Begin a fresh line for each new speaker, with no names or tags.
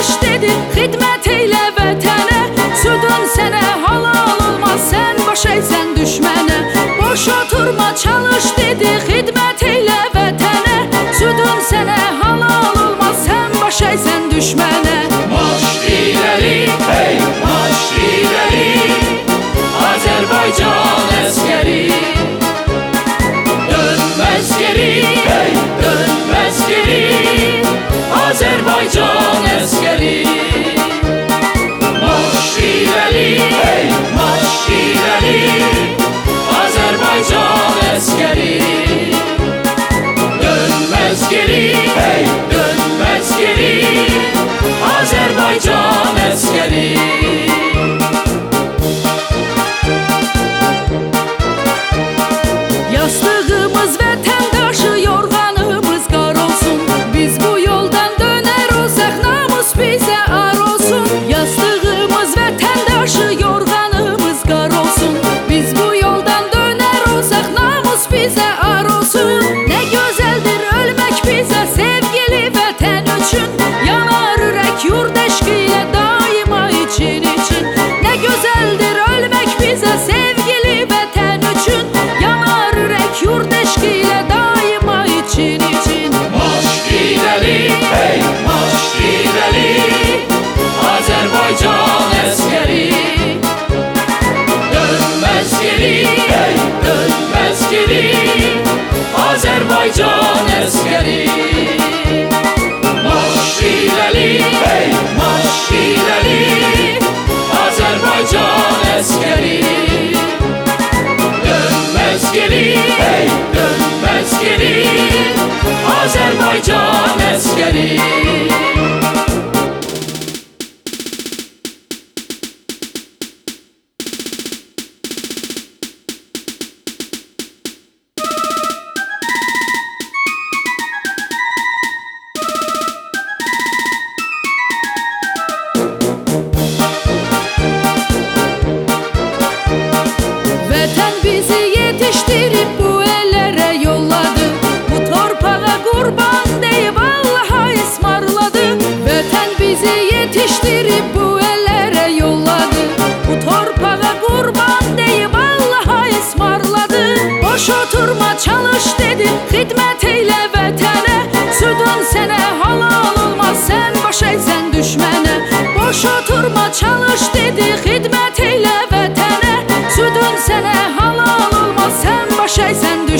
çalış dedi, xidmət eylə vətənə. Südün sənə halal olmaz, sən baş əysən düşmənə. Boş oturma çalış dedi, xidmət eylə vətənə. Südün sənə halal olmaz, sən baş əysən düşmənə.
Marş ileri, hey marş ileri, Azerbaycan əskəri. Dönməz geri, hey dönməz geri, Azerbaycan əskəri. Marş ileri, hey marş ileri, Azerbaycan əskəri. Dönməz geri, hey dönməz geri, Azerbaycan əskəri.
Yastığımız vətəndaşı, yorğanımız qar olsun. Biz bu yoldan dönər olsaq, namus bizə ar olsun. Yastığımız vətəndaşı, yorğanımız qar olsun. Biz bu yoldan dönər olsaq, namus bizə ar olsun. Nə gözəldir ölmək bizə, sevgili vətən üçün. Yanar ürək yurd eşqi ilə daima için için. Nə gözəldir ölmək bizə, sevgili vətən üçün. Yanar ürək yurd eşqi ilə daima için için.
Marş ileri, hey marş ileri, Azerbaycan əskəri. Dönməz geri, hey dönməz geri, Azerbaycan əskəri. Marş ileri, hey marş ileri, Azerbaycan əskəri. Dönməz geri, hey dönməz geri, Azerbaycan əskəri.
Vətən bizi yetişdirib bu əllərə yolladı. Bu torpağa qurban deyib Allaha ismarladı. Vətən bizi yetişdirib bu əllərə yolladı. Bu torpağa qurban deyib Allaha ismarladı. Boş oturma çalış dedi, xidmət eylə vətənə. Südün sənə halal olmaz, sən baş əysən düşmənə. Boş oturma çalış dedi, xidmət eylə vətənə. Südün sənə halal olmaz, sən baş əysən düşmənə.